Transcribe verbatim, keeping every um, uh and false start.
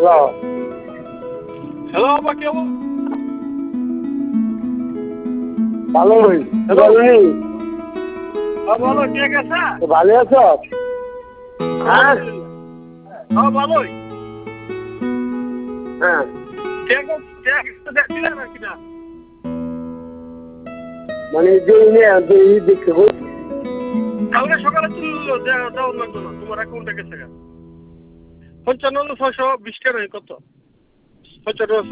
Hello বাবা কি অবস্থা? ভালোই। হ্যালো ভালোই। হ্যাঁ বলো ঠিক আছে? ভালো আছো? হ্যাঁ হ্যাঁ ভালোই। হ্যাঁ ঠিক আছে ঠিক আছে দেখছিলেন নাকি না? মানে যে এই দেখতে বই কালকে সকালে তুললো দেওয়ার লাগতো না তোমার অ্যাকাউন্টে গেছে পঞ্চান্ন ছয়শো বিশ টাকা কত পঞ্চান্ন